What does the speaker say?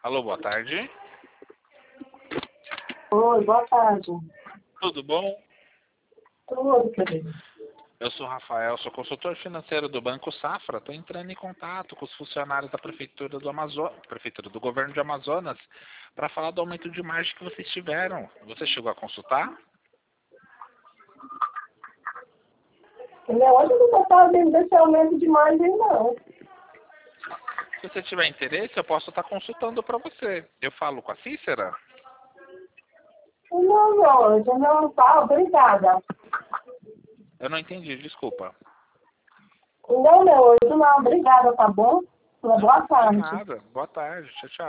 Alô, boa tarde. Oi, boa tarde. Tudo bom? Tudo, querido. Eu sou o Rafael, sou consultor financeiro do Banco Safra. Estou entrando em contato com os funcionários da Prefeitura do Prefeitura do Governo de Amazonas para falar do aumento de margem que vocês tiveram. Você chegou a consultar? Hoje não estou fazendo desse aumento de margem, não. Se você tiver interesse, eu posso estar consultando para você. Eu falo com a Cícera? Não, hoje não tá, obrigada. Eu não entendi, desculpa. Não, hoje não, obrigada, tá bom? Uma boa tarde. Nada. Boa tarde. Tchau, tchau.